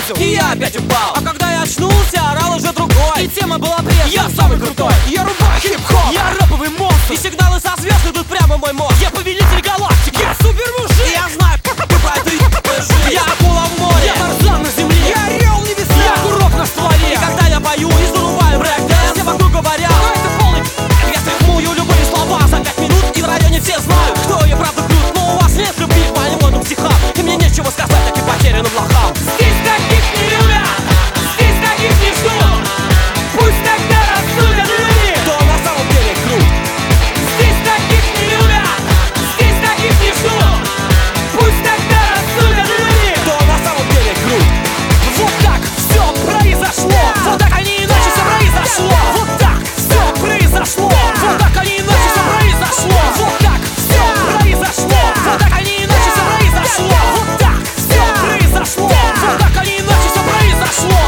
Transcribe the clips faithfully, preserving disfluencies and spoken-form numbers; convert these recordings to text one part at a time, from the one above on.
бросил, и я опять упал. А когда я очнулся, орал уже другой, и тема была прежняя. Я самый крутой, я рубаю хип-хоп, я рэповый монстр, и сигналы со звезд идут прямо в мой мозг. Я повелитель галактики, я супер мужик, и я знаю, как тупая ты жизнь. Я акула в море, я Тарзан на земле, я орел небеса, я курок на стволе. И когда я пою и зарубаю брэк-дэнс, все вокруг говорят, ну это полный пи***. Я стряхную любые слова за пять минут, и в районе все знают, кто я правда крут. Но у вас нет любви к полету психам, и мне нечего сказать таким потерянным лохам. Здесь таких не любят, здесь таких не ждут, пусть тогда рассудят люди, кто на самом деле крут. Здесь таких не любят, здесь таких не ждут, пусть тогда рассудят люди, кто на самом деле крут. Вот так все произошло, вот так они иначе все произошло. Вот так все произошло, вот так они иначе все произошло. Вот так все произошло, вот так они иначе все произошло. Вот так все произошло, вот так они иначе все произошло.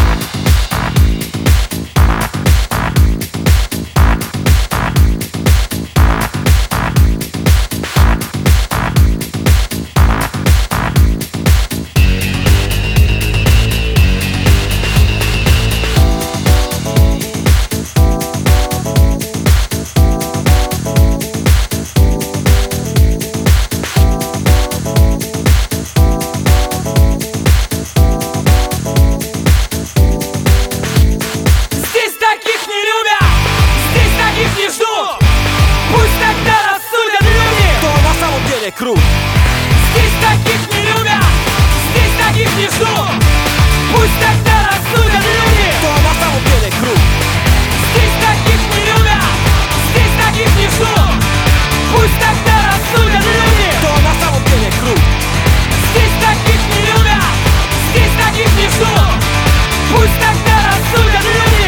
Крут. Здесь таких не любят, здесь таких не ждут, пусть тогда рассудят люди, кто на самом деле крут. Здесь таких не любят, здесь таких не ждут, пусть тогда рассудят люди, кто на самом деле крут. Здесь таких не любят, здесь таких не ждут, пусть тогда рассудят люди.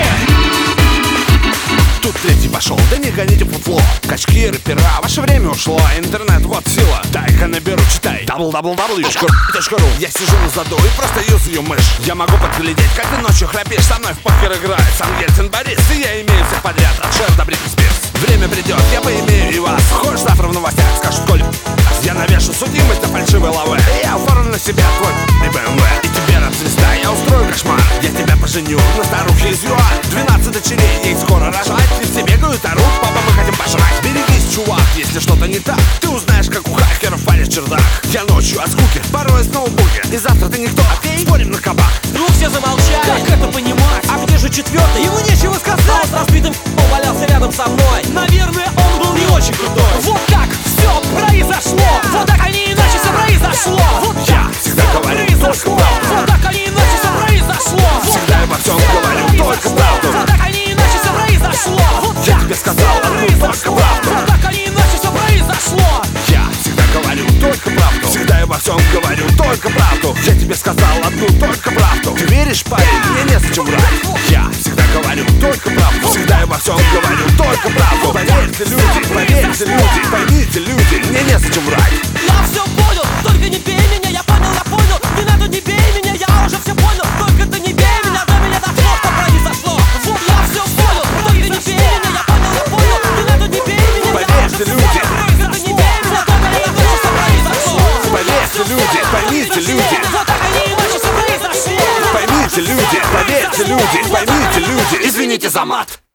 Тут третий пошел, да не гоните фуфло. Качки, рэпера, ваше время ушло. Интернет, вот сила, дай-ка наберу, читай дабл дабл дабл ю точка ру. Я сижу на заду и просто юзаю мышь. Я могу подглядеть, как ты ночью храпишь. Со мной в покер играет сам Ельцин Борис, и я имею всех подряд, от Шер до Бритни Спирс. Время придет, я поимею и вас. Хочешь завтра в новостях, скажут, Коль, я навешу судимость на фальшивой лавы. Я оформлю на себя твой бэ эм вэ, и тебе рап-звезда, я устрою кошмар. Я тебя поженю на старухе из ЮА. Двенадцать дочерей, ей скоро рожать. И все бегают, орут, папа, мы хотим пожрать. Берегись, чувак, если что-то не так, ты узнаешь, как у хакеров палит чердак. Я ночью от скуки порой с ноутбуки, и завтра ты никто, окей? Спорим на кабак. Ну все замолчали, как это понимать? А где же четвертый? Ему нечего сказать. Он с разбитым х**ом валялся рядом со мной. Наверное, он был не очень крутой. Вот так все произошло, вот так они иначе все произошло. Вот я всегда говорю только правду, вот так они иначе все произошло. Всегда обо всем говорю только правду, вот так они иначе все произошло. Вот я тебе сказал одну только правду, вот так они иначе все произошло. Я всегда говорю только правду, всегда обо всем говорю только правду. Я тебе сказал одну только правду. Ты веришь, парень? Мне незачем врать. Я всегда говорю только правду, всегда обо всем говорю только правду. Поверьте, люди, поверьте, люди, поймите, люди, мне незачем врать. Я все понял, только не бей меня, я понял, я понял. Не надо, не бей меня, я уже все понял. Только ты не бей меня, до меня дошло, что произошло. Вот я все понял, только не бей меня, я понял, я понял. Не надо, не бей меня, я уже все понял. Только ты не бей меня, до меня дошло, что произошло. Поверьте, люди, поймите, люди. Вот так они иначе все произошло. Поймите, люди, поверьте, люди, поймите, люди. Извините за мат.